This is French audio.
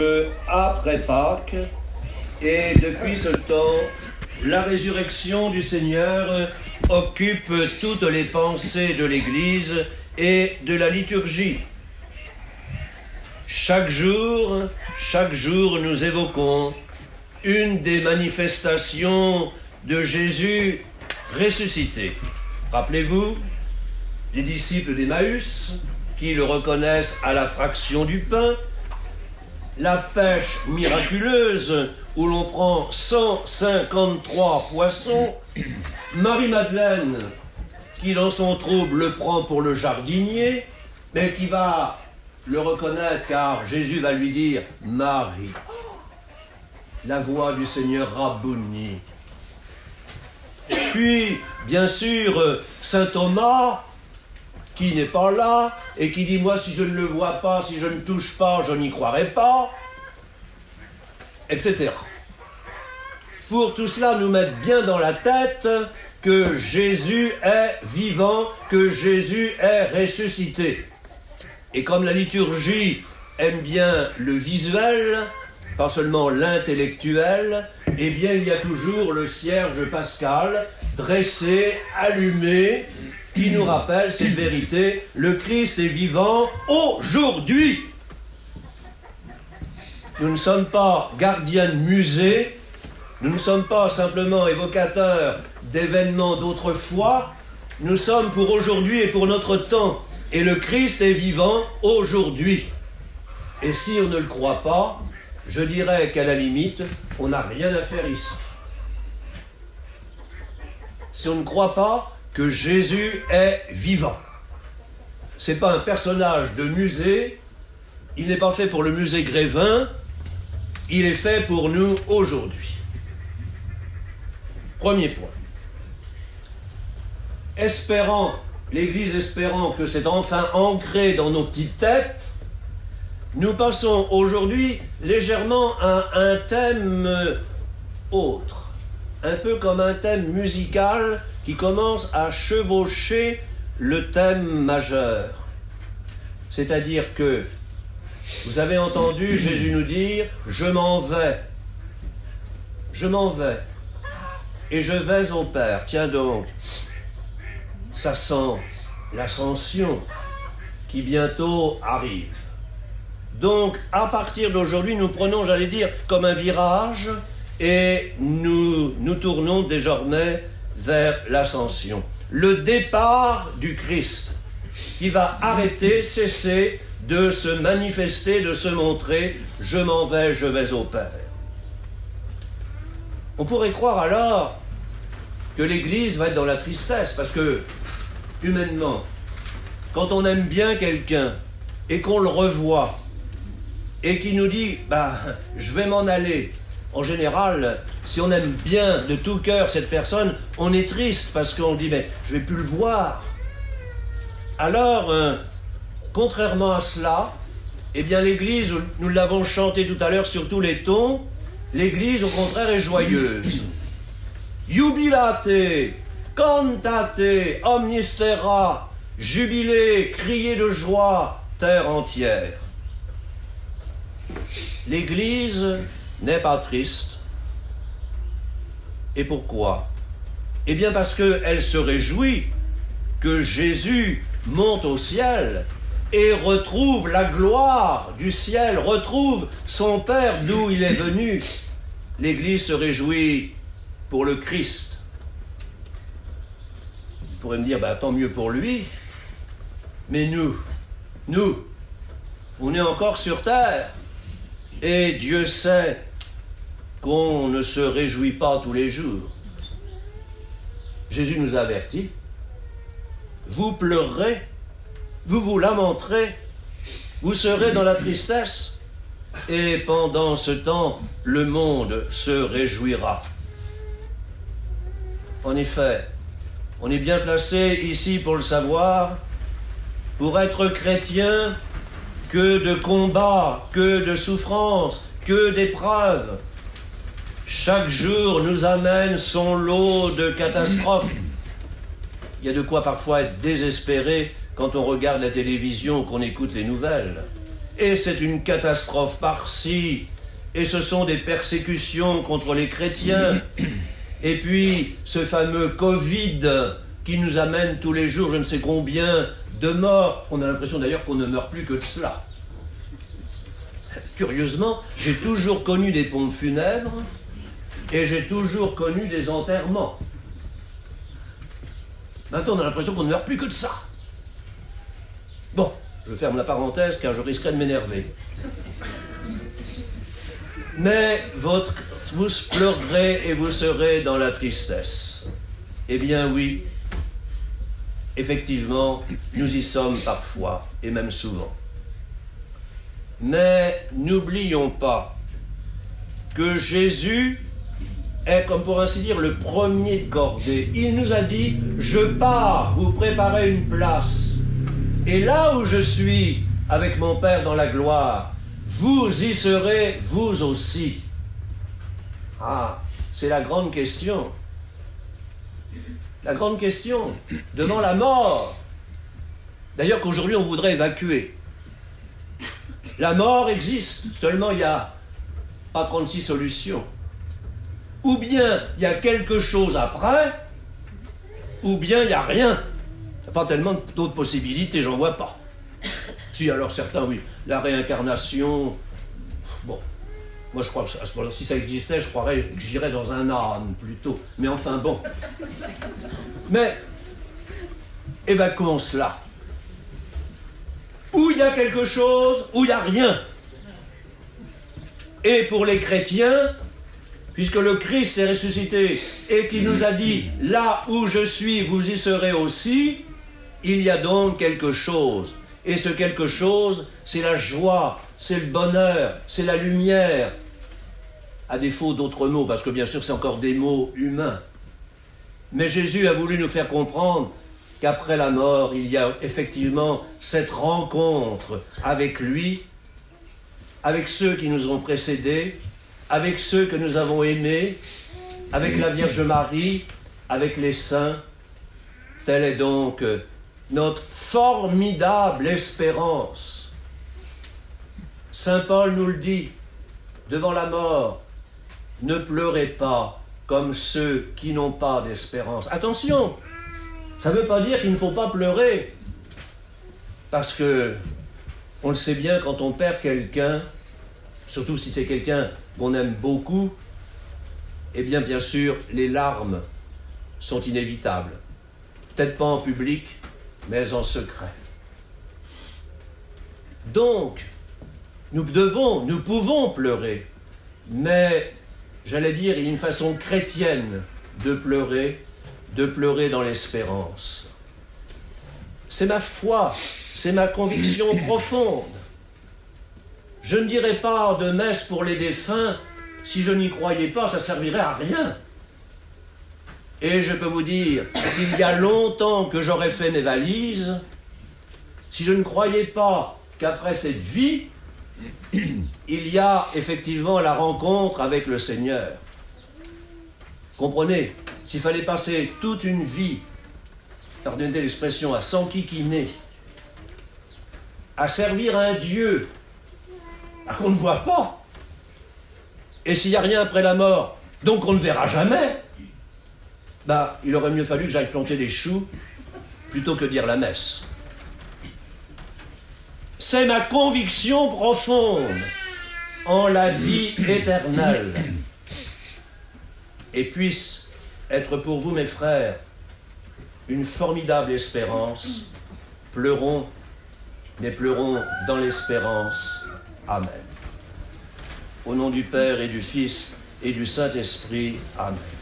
Après Pâques, et depuis ce temps, la résurrection du Seigneur occupe toutes les pensées de l'Église et de la liturgie. Chaque jour, nous évoquons une des manifestations de Jésus ressuscité. Rappelez-vous, les disciples d'Emmaüs, qui le reconnaissent à la fraction du pain, la pêche miraculeuse où l'on prend 153 poissons, Marie-Madeleine qui dans son trouble le prend pour le jardinier, mais qui va le reconnaître car Jésus va lui dire « Marie ». La voix du Seigneur Rabboni. Puis, bien sûr, saint Thomas, qui n'est pas là, et qui dit « Moi, si je ne le vois pas, si je ne touche pas, je n'y croirai pas », etc. Pour tout cela, nous mettre bien dans la tête que Jésus est vivant, que Jésus est ressuscité. Et comme la liturgie aime bien le visuel, pas seulement l'intellectuel, eh bien il y a toujours le cierge pascal dressé, allumé, qui nous rappelle cette vérité, le Christ est vivant aujourd'hui. Nous ne sommes pas gardiens de musée, nous ne sommes pas simplement évocateurs d'événements d'autrefois, nous sommes pour aujourd'hui et pour notre temps. Et le Christ est vivant aujourd'hui. Et si on ne le croit pas, je dirais qu'à la limite, on n'a rien à faire ici. Si on ne croit pas que Jésus est vivant. Ce n'est pas un personnage de musée, il n'est pas fait pour le musée Grévin, il est fait pour nous aujourd'hui. Premier point. L'Église espérant que c'est enfin ancré dans nos petites têtes, nous passons aujourd'hui légèrement à un thème autre, un peu comme un thème musical qui commence à chevaucher le thème majeur. C'est-à-dire que vous avez entendu Jésus nous dire « Je m'en vais, et je vais au Père ». Tiens donc, ça sent l'ascension qui bientôt arrive. Donc, à partir d'aujourd'hui, nous prenons, j'allais dire, comme un virage et nous tournons désormais vers l'ascension. Le départ du Christ qui va cesser de se manifester, de se montrer « Je m'en vais, je vais au Père ». On pourrait croire alors que l'Église va être dans la tristesse parce que, humainement, quand on aime bien quelqu'un et qu'on le revoit et qu'il nous dit « je vais m'en aller », en général, si on aime bien de tout cœur cette personne, on est triste parce qu'on dit « mais je ne vais plus le voir ». Alors, contrairement à cela, eh bien l'Église, nous l'avons chanté tout à l'heure sur tous les tons, l'Église au contraire est joyeuse. Jubilate, cantate, omnis terra, jubilez, criez de joie, terre entière. L'Église n'est pas triste. Et pourquoi ? Eh bien parce qu'elle se réjouit que Jésus monte au ciel et retrouve la gloire du ciel, retrouve son Père d'où il est venu. L'Église se réjouit pour le Christ. Vous pourrez me dire, tant mieux pour lui, mais nous, on est encore sur terre. Et Dieu sait qu'on ne se réjouit pas tous les jours. Jésus nous avertit. Vous pleurerez, vous vous lamenterez, vous serez dans la tristesse, et pendant ce temps, le monde se réjouira. En effet, on est bien placé ici pour le savoir, pour être chrétien, que de combats, que de souffrances, que d'épreuves. Chaque jour nous amène son lot de catastrophes. Il y a de quoi parfois être désespéré quand on regarde la télévision ou qu'on écoute les nouvelles. et c'est une catastrophe par-ci, et ce sont des persécutions contre les chrétiens, et puis ce fameux Covid qui nous amène tous les jours je ne sais combien de morts. On a l'impression d'ailleurs qu'on ne meurt plus que de cela. Curieusement, j'ai toujours connu des pompes funèbres et j'ai toujours connu des enterrements. Maintenant, on a l'impression qu'on ne meurt plus que de ça. Bon, je ferme la parenthèse car je risquerais de m'énerver. Mais vous pleurerez et vous serez dans la tristesse. Eh bien oui, effectivement, nous y sommes parfois et même souvent. Mais n'oublions pas que Jésus est, comme pour ainsi dire, le premier de cordée. Il nous a dit « Je pars vous préparer une place. Et là où je suis, avec mon Père dans la gloire, vous y serez vous aussi. » Ah, c'est la grande question. La grande question, devant la mort. D'ailleurs qu'aujourd'hui on voudrait évacuer. La mort existe, seulement il n'y a pas 36 solutions. Ou bien il y a quelque chose après, ou bien il n'y a rien. Il n'y a pas tellement d'autres possibilités, j'en vois pas. Si, alors certains, oui, la réincarnation, bon, moi je crois que si ça existait, je croirais que j'irais dans un âne plutôt. Mais enfin bon. Mais, évacuons cela. Où il y a quelque chose, où il n'y a rien. Et pour les chrétiens, puisque le Christ est ressuscité et qu'il nous a dit « Là où je suis, vous y serez aussi », il y a donc quelque chose. Et ce quelque chose, c'est la joie, c'est le bonheur, c'est la lumière. À défaut d'autres mots, parce que bien sûr c'est encore des mots humains. Mais Jésus a voulu nous faire comprendre qu'après la mort, il y a effectivement cette rencontre avec lui, avec ceux qui nous ont précédés, avec ceux que nous avons aimés, avec la Vierge Marie, avec les saints. Telle est donc notre formidable espérance. Saint Paul nous le dit, devant la mort, ne pleurez pas comme ceux qui n'ont pas d'espérance. Attention, ça ne veut pas dire qu'il ne faut pas pleurer, parce que on le sait bien, quand on perd quelqu'un, surtout si c'est quelqu'un qu'on aime beaucoup, eh bien sûr, les larmes sont inévitables. Peut-être pas en public, mais en secret. Donc, nous pouvons pleurer, mais, j'allais dire, il y a une façon chrétienne de pleurer dans l'espérance. C'est ma foi, c'est ma conviction profonde. Je ne dirais pas de messe pour les défunts, si je n'y croyais pas, ça servirait à rien. Et je peux vous dire qu'il y a longtemps que j'aurais fait mes valises, si je ne croyais pas qu'après cette vie, il y a effectivement la rencontre avec le Seigneur. Comprenez, s'il fallait passer toute une vie, pardonnez l'expression, à s'enquiquiner, à servir un Dieu qu'on ne voit pas, et s'il n'y a rien après la mort, donc on ne verra jamais, il aurait mieux fallu que j'aille planter des choux plutôt que dire la messe. C'est ma conviction profonde en la vie éternelle. Et puisse être pour vous, mes frères, une formidable espérance. Pleurons, mais pleurons dans l'espérance. Amen. Au nom du Père et du Fils et du Saint-Esprit. Amen.